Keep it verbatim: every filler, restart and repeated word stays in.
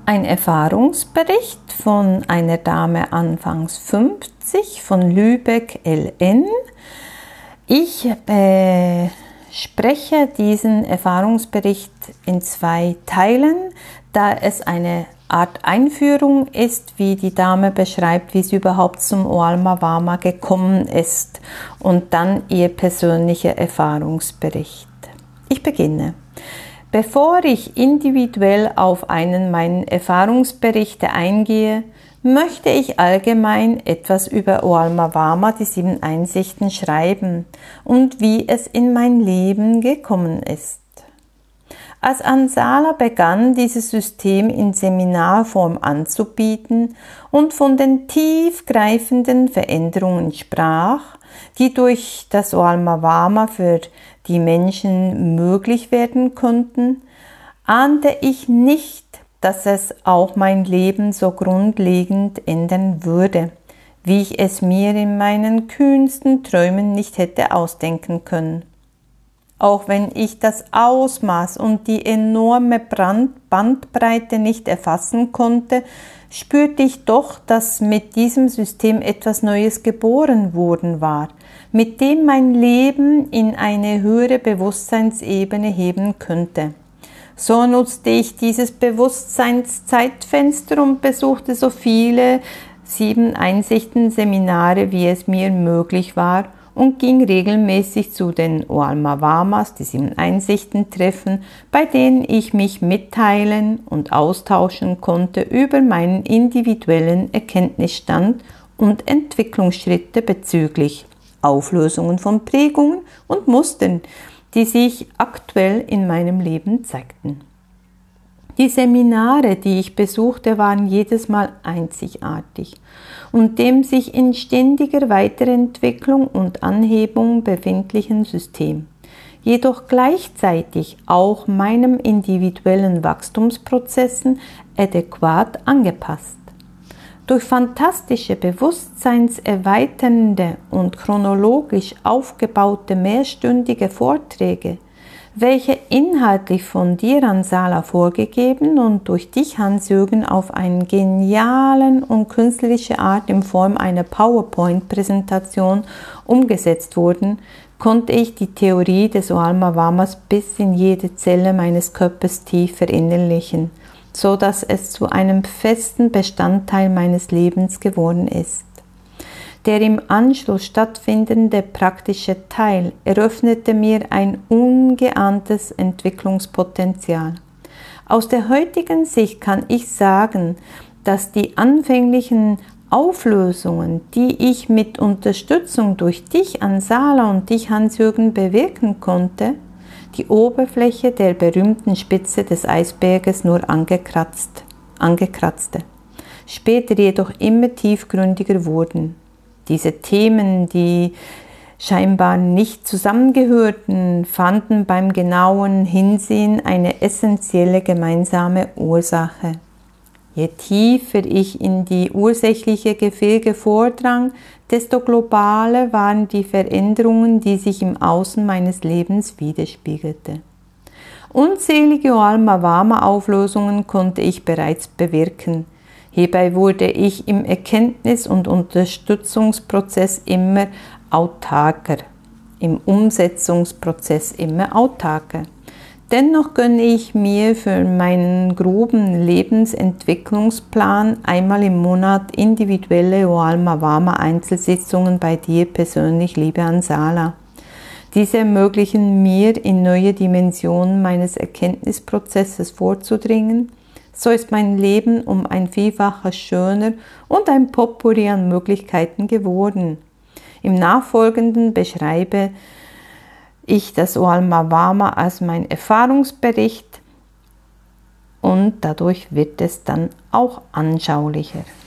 Ein Erfahrungsbericht von einer Dame anfangs fünfzig von Lübeck L N. Ich äh, spreche diesen Erfahrungsbericht in zwei Teilen, da es eine Art Einführung ist, wie die Dame beschreibt, wie sie überhaupt zum Oalma Wama gekommen ist, und dann ihr persönlicher Erfahrungsbericht. Ich beginne. Bevor ich individuell auf einen meiner Erfahrungsberichte eingehe, möchte ich allgemein etwas über Oalma Wama, die sieben Einsichten, schreiben und wie es in mein Leben gekommen ist. Als Ansala begann, dieses System in Seminarform anzubieten und von den tiefgreifenden Veränderungen sprach, die durch das Oalma Wama für die Menschen möglich werden konnten, ahnte ich nicht, dass es auch mein Leben so grundlegend ändern würde, wie ich es mir in meinen kühnsten Träumen nicht hätte ausdenken können. Auch wenn ich das Ausmaß und die enorme Bandbreite nicht erfassen konnte, spürte ich doch, dass mit diesem System etwas Neues geboren worden war, mit dem mein Leben in eine höhere Bewusstseinsebene heben könnte. So nutzte ich dieses Bewusstseinszeitfenster und besuchte so viele sieben Einsichten Seminare, wie es mir möglich war, und ging regelmäßig zu den Oalma Wamas, die sieben Einsichten Treffen, bei denen ich mich mitteilen und austauschen konnte über meinen individuellen Erkenntnisstand und Entwicklungsschritte bezüglich Auflösungen von Prägungen und Mustern, die sich aktuell in meinem Leben zeigten. Die Seminare, die ich besuchte, waren jedes Mal einzigartig und dem sich in ständiger Weiterentwicklung und Anhebung befindlichen System, jedoch gleichzeitig auch meinem individuellen Wachstumsprozessen adäquat angepasst. Durch fantastische, bewusstseinserweiternde und chronologisch aufgebaute mehrstündige Vorträge, welche inhaltlich von dir, Ansala, vorgegeben und durch dich, Hans-Jürgen, auf eine genialen und künstlerische Art in Form einer PowerPoint-Präsentation umgesetzt wurden, konnte ich die Theorie des Oalma Wamas bis in jede Zelle meines Körpers tief verinnerlichen, so dass es zu einem festen Bestandteil meines Lebens geworden ist. Der im Anschluss stattfindende praktische Teil eröffnete mir ein ungeahntes Entwicklungspotenzial. Aus der heutigen Sicht kann ich sagen, dass die anfänglichen Auflösungen, die ich mit Unterstützung durch dich, Ansala, und dich, Hans-Jürgen, bewirken konnte, die Oberfläche der berühmten Spitze des Eisberges nur angekratzt, angekratzte, später jedoch immer tiefgründiger wurden. Diese Themen, die scheinbar nicht zusammengehörten, fanden beim genauen Hinsehen eine essentielle gemeinsame Ursache. Je tiefer ich in die ursächliche Gefilde vordrang, desto globaler waren die Veränderungen, die sich im Außen meines Lebens widerspiegelte. Unzählige Oalma Wama Auflösungen konnte ich bereits bewirken. Hierbei wurde ich im Erkenntnis- und Unterstützungsprozess immer autarker, im Umsetzungsprozess immer autarker. Dennoch gönne ich mir für meinen groben Lebensentwicklungsplan einmal im Monat individuelle Oalma Wama Einzelsitzungen bei dir persönlich, liebe Ansala. Diese ermöglichen mir, in neue Dimensionen meines Erkenntnisprozesses vorzudringen. So ist mein Leben um ein Vielfaches schöner und ein Potpourri an Möglichkeiten geworden. Im Nachfolgenden beschreibe ich das Oalma Wama als mein Erfahrungsbericht und dadurch wird es dann auch anschaulicher.